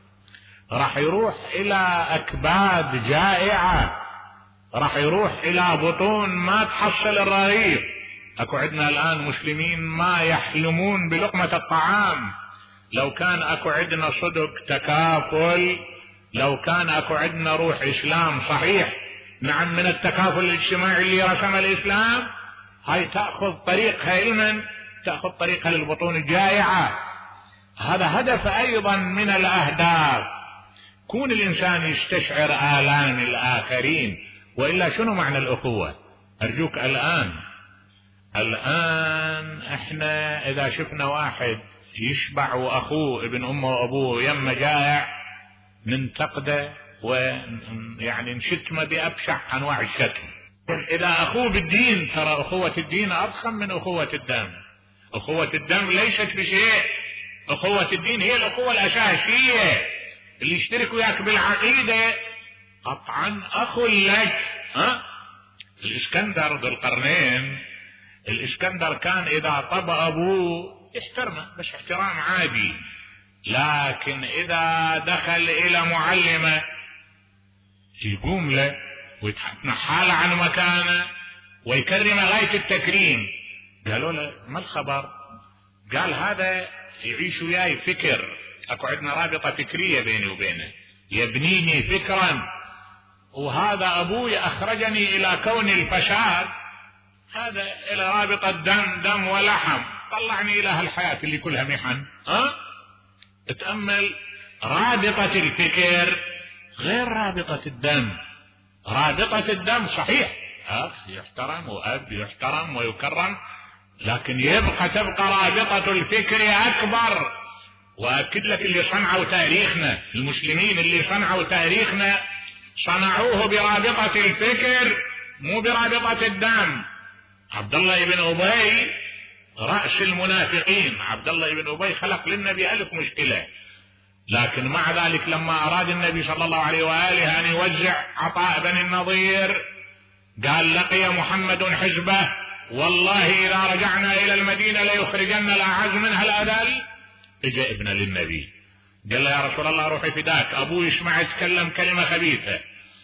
راح يروح الى اكباد جائعة، راح يروح الى بطون ما تحصل الرغيف. اكو عندنا الان مسلمين ما يحلمون بلقمة الطعام. لو كان اكو عندنا صدق تكافل، لو كان اكو عندنا روح اسلام صحيح، نعم، من التكافل الاجتماعي اللي رسم الاسلام، هاي تأخذ طريقها علما، تأخذ طريقها للبطون الجائعة. هذا هدف ايضا من الاهداف، كون الانسان يستشعر آلام الاخرين. وإلا شنو معنى الأخوة؟ أرجوك الآن الآن احنا إذا شفنا واحد يشبع وأخوه ابن أمه وأبوه يم جائع ننتقده ويعني نشتمه بأبشع أنواع الشتم. إذا أخوه بالدين، ترى أخوة الدين أضخم من أخوة الدم. أخوة الدم ليست بشيء، أخوة الدين هي الأخوة الأساسية اللي يشترك وياك بالعقيدة قطعا أخ لك. ها الإسكندر ذو القرنين، الإسكندر كان إذا طب أبوه يحترمه بس احترام عادي، لكن إذا دخل إلى معلمة يقوم له ويتنحال عن مكانه ويكرمه غاية التكريم. قالوا له ما الخبر؟ قال هذا يعيش وياي فكر، اكو عندنا رابطة فكرية بيني وبينه، يبنيني فكرا، وهذا ابوي اخرجني الى كون الفساد، هذا الى رابطة دم دم ولحم، طلعني الى هالحياة اللي كلها محن. ها اتأمل، رابطة الفكر غير رابطة الدم. رابطة الدم صحيح اخ يحترم واب يحترم ويكرم، لكن يبقى تبقى رابطة الفكر اكبر. واكد لك اللي صنعوا تاريخنا، المسلمين اللي صنعوا تاريخنا صنعوه برابطة الفكر مو برابطة الدم. عبد الله بن أبي رأس المنافقين، عبد الله بن أبي خلق للنبي ألف مشكلة، لكن مع ذلك لما أراد النبي صلى الله عليه وآله أن يوزع عطاء بني النضير قال لقي محمد حزبه والله إذا رجعنا إلى المدينة ليخرجن الأعز منها الأذل. اجى ابن للنبي قال له يا رسول الله روحي فداك، أبوي يسمع يتكلم كلمة خبيثة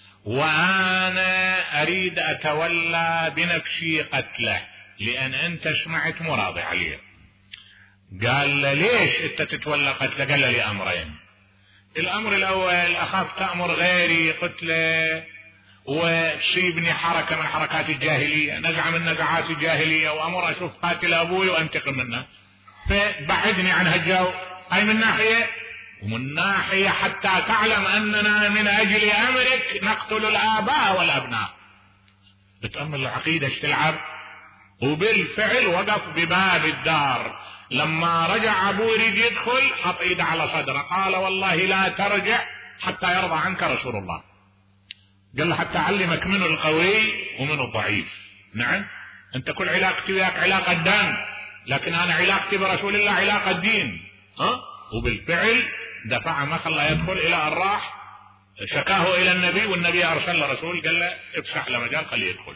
وأنا أريد أتولى بنفسي قتله لأن أنت سمعت مراضي عليه. قال له ليش أنت تتولى قتله؟ قال له لأمرين، الأمر الأول أخاف تأمر غيري قتله وتصيبني حركة من حركات الجاهلية، نزعة من نزعات الجاهلية، وأمر أشوف قاتل أبوي وأنتقم منه، فبعدني عن هالجو. هاي من ناحية، ومن ناحية حتى تعلم أننا من أجل أمرك نقتل الآباء والأبناء. بتأمل العقيدة ايش تلعب. وبالفعل وقف بباب الدار، لما رجع أبوه يريد يدخل حط إيده على صدره، قال والله لا ترجع حتى يرضى عنك رسول الله. قال له حتى أعلمك منه القوي ومنه الضعيف. نعم أنت كل علاقتي وياك علاقة دم، لكن أنا علاقتي برسول الله علاقة دين. ها؟ وبالفعل دفع ما خلى يدخل إلى أن راح شكاه إلى النبي، والنبي أرسل له رسول قال له افسح له مجال خليه يدخل.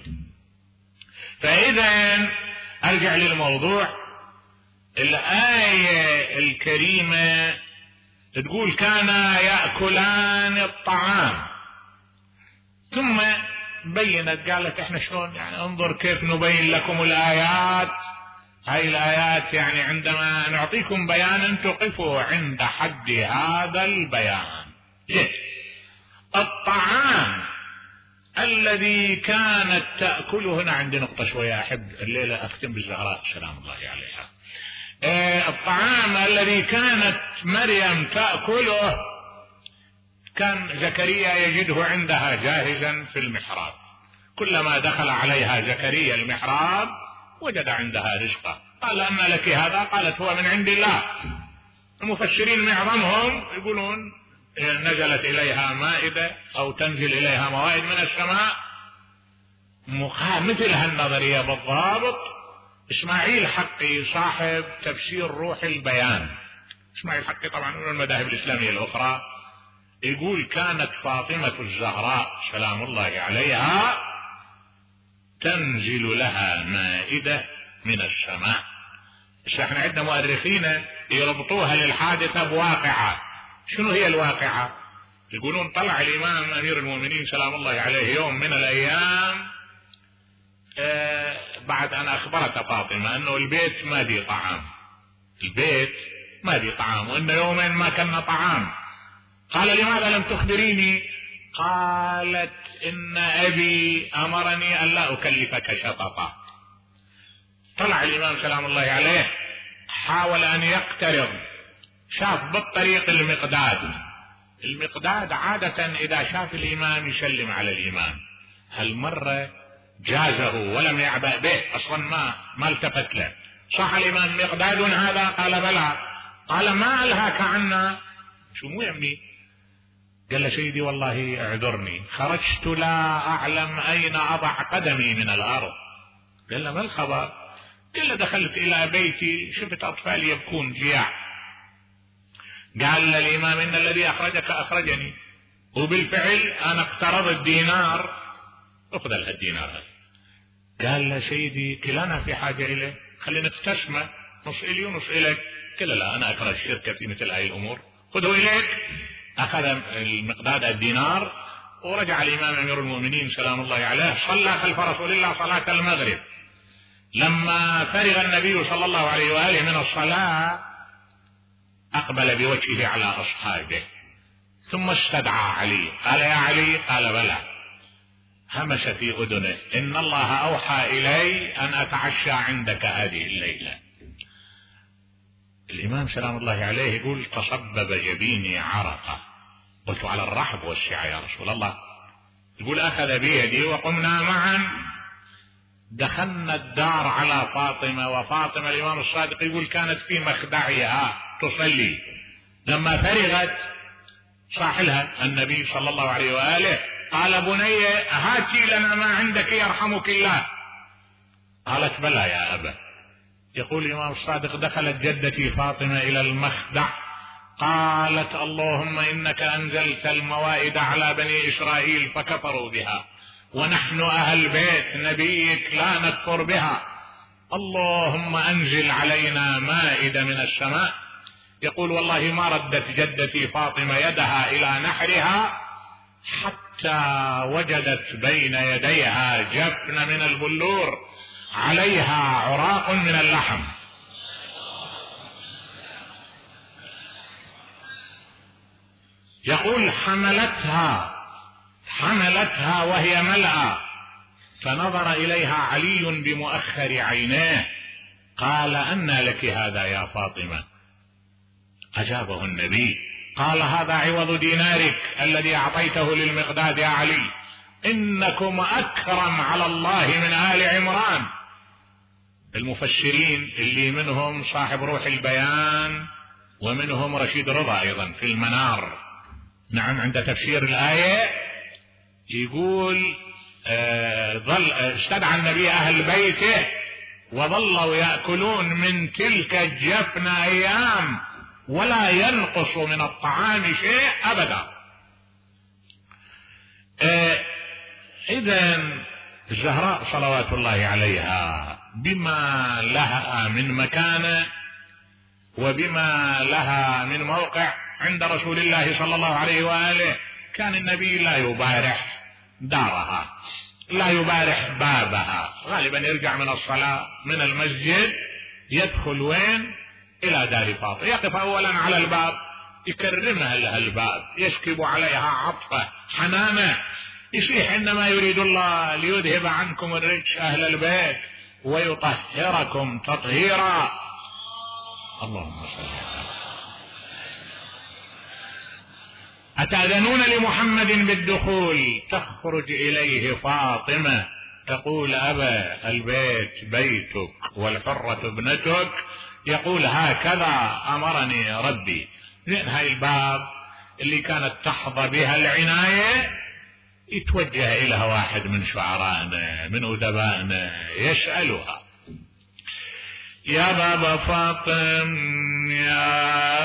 فإذا أرجع للموضوع، الآية الكريمة تقول كان يأكلان الطعام، ثم بينت قالت احنا شلون يعني انظر كيف نبين لكم الآيات. هاي الآيات يعني عندما نعطيكم بيانا تقفوا عند حد هذا البيان. ليه؟ الطعام الذي كانت تأكله، هنا عندي نقطة شوية أحب الليلة أختم بالزهراء سلام الله عليها. اه الطعام الذي كانت مريم تأكله كان زكريا يجده عندها جاهزا في المحراب، كلما دخل عليها زكريا المحراب وجد عندها رزقا. قال أن لك هذا؟ قالت هو من عند الله. المفسرين معظمهم يقولون نزلت إليها مائدة أو تنزل إليها موائد من السماء، مثل هالنظرية بالضبط. إسماعيل حقي صاحب تفسير روح البيان، إسماعيل حقي طبعا من المذاهب الإسلامية الأخرى، يقول كانت فاطمة الزهراء سلام الله عليها تنزل لها مائدة من السماء. بس احنا عندنا مؤرخين يربطوها للحادثة بواقعة. شنو هي الواقعة؟ يقولون طلع الإمام أمير المؤمنين سلام الله عليه يوم من الأيام آه بعد أن أخبرت فاطمة أنه البيت ما دي طعام، البيت ما دي طعام، وأن يومين ما كنا طعام. قال لماذا لم تخبريني؟ قالت إن أبي أمرني أن لا أكلفك شططا. طلع الإمام سلام الله عليه حاول أن يقترب، شاف بالطريق المقداد. المقداد عادة إذا شاف الإمام يسلم على الإمام، هالمرة جازه ولم يعبأ به أصلا، ما ما التفت له. صح الإمام مقداد هذا؟ قال بلى. قال ما ألهاك عنا؟ شو مو يمني؟ قال له سيدي والله اعذرني، خرجت لا أعلم أين أضع قدمي من الأرض. قال له ما الخبر؟ قال له دخلت إلى بيتي شفت أطفال يبكون جياع. قال للإمام إن الذي أخرجك أخرجني، وبالفعل أنا اقترضت دينار، أخذ لها الدينار هذا. قال له سيدي كلنا في حاجة إليه، خلينا نقتسمه، نص إلي ونص إليك. قال لا أنا أكره الشركة في مثل هذه الأمور، خذه إليك. أخذ المقداد الدينار ورجع الإمام أمير المؤمنين سلام الله عليه صلى خلف رسول الله صلاة المغرب. لما فرغ النبي صلى الله عليه وآله من الصلاة أقبل بوجهه على أصحابه، ثم استدعى علي. قال يا علي؟ قال بلى. همس في أذنه إن الله أوحى إلي أن أتعشى عندك هذه الليلة. الإمام سلام الله عليه يقول تصبب جبيني عرقا، قلت على الرحب والسعة يا رسول الله. يقول أخذ بيدي وقمنا معا، دخلنا الدار على فاطمة، وفاطمة الإمام الصادق يقول كانت في مخدعها تصلي. لما فرغت صاحلها النبي صلى الله عليه وآله قال بني هاتي لنا ما عندك يرحمك الله. قالت بلى يا أبا. يقول الإمام الصادق دخلت جدتي فاطمة إلى المخدع، قالت اللهم إنك أنزلت الموائد على بني إسرائيل فكفروا بها، ونحن أهل بيت نبيك لا نكفر بها، اللهم أنزل علينا مائدة من السماء. يقول والله ما ردت جدتي فاطمة يدها إلى نحرها حتى وجدت بين يديها جفن من البلور عليها عراق من اللحم. يقول حملتها حملتها وهي ملأى، فنظر إليها علي بمؤخر عينيه قال: أنى لك هذا يا فاطمة؟ أجابه النبي قال: هذا عوض دينارك الذي أعطيته للمقداد يا علي، إنكم أكرم على الله من آل عمران. المفسرين اللي منهم صاحب روح البيان ومنهم رشيد رضا أيضا في المنار، نعم، عند تفسير الآية يقول آه ظل استدعى النبي أهل بيته وظلوا يأكلون من تلك الجفنة أيام ولا ينقص من الطعام شيء أبدا. آه إذن الزهراء صلوات الله عليها بما لها من مكانة وبما لها من موقع عند رسول الله صلى الله عليه وآله، كان النبي لا يبارح دارها، لا يبارح بابها، غالبا يرجع من الصلاة من المسجد يدخل وين؟ إلى دار فاطمة، يقف أولا على الباب يكرمها لها الباب، يسكب عليها عطفة حنانة، يصيح: إنما يريد الله ليذهب عنكم الرجس أهل البيت ويطهركم تطهيرا. اللهم صل على أتأذنون لمحمد بالدخول؟ تخرج إليه فاطمة تقول: أبا البيت بيتك والحرة ابنتك، يقول: هكذا أمرني ربي. لأن هاي الباب اللي كانت تحظى بها العناية يتوجه إليها واحد من شعرائنا من أدبائنا يسألها: يا بابا فاطم، يا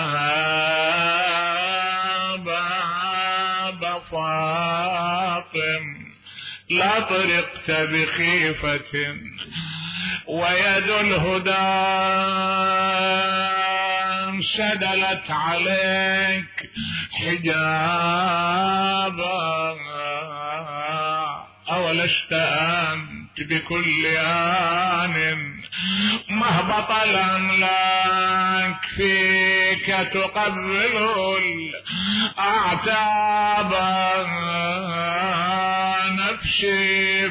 بابا فاطم، لا طرقت بخيفة ويد الهدى سدلت عليك حجابا، أولست أنت بكل آن مهبط الأملاك فيك تقبل الأعتاب، نفسي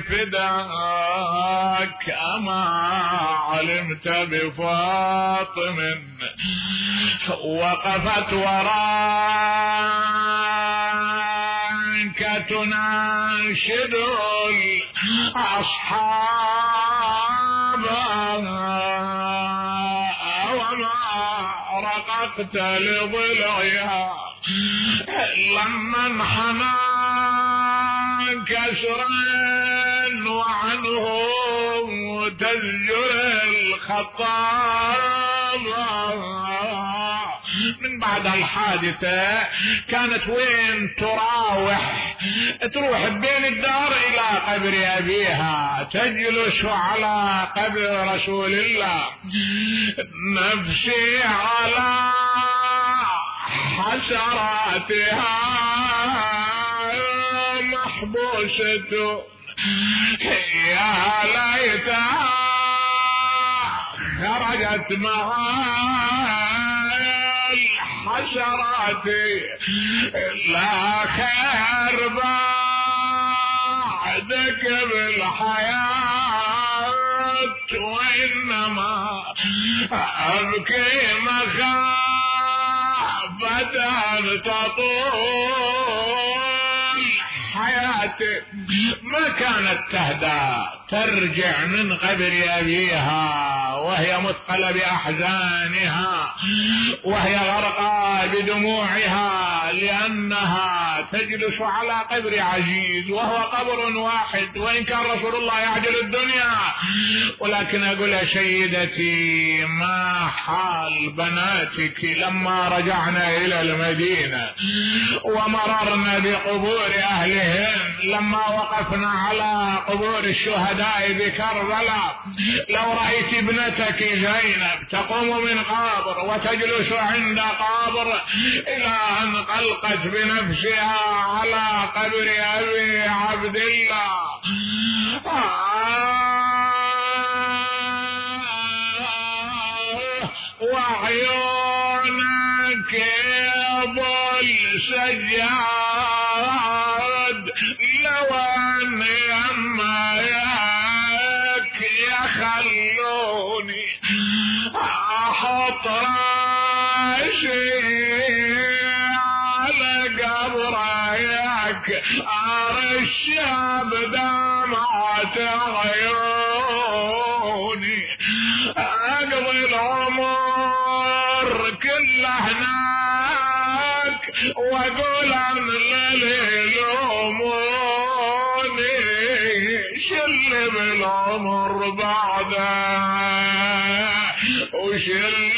فداك أما علمت بفاطم وقفت وراك تناشد الأصحاب، وما رققت لضلعها لما انحنى كسرا وعنه تزجر الخطاب. من بعد الحادثة كانت وين تراوح تروح بين الدار إلى قبر أبيها، تجلس على قبر رسول الله، نفسي على حسراتها محبوسة، يا ليتها خرجت معاي حسراتي، لا خير بعدك بالحياة، وإنما أبكي مخافة أن تطول حياتي. ما كانت تهدى ترجع من قبر أبيها وهي مثقلة بأحزانها وهي غرقى بدموعها، لأنها تجلس على قبر عزيز وهو قبر واحد، وإن كان رسول الله يعجل الدنيا. ولكن أقول يا سيدتي، ما حال بناتك لما رجعنا إلى المدينة ومررنا بقبور أهلهم، لما وقفنا على قبور الشهداء بكربلاء، لو رأيت ابنتك زينب تقوم من قبر وتجلس عند قبر إلى أن قلقت بنفسها على قبر أبي عبد الله، وعيونك ابو السجاد لو ان يماياك يخلوني احط راسي على قبرك ارش بدمعة عيوني اقضي العمر كله هناك واقول عن الليل يلوموني شل بالعمر بعده وشل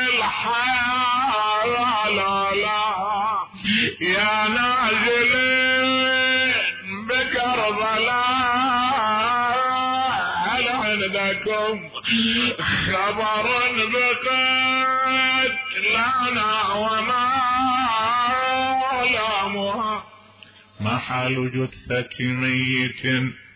بالحياة لا لا يا نازلين بكربلاء هل عندكم خبر بقتلنا وما علامها؟ ما حال جثة ميت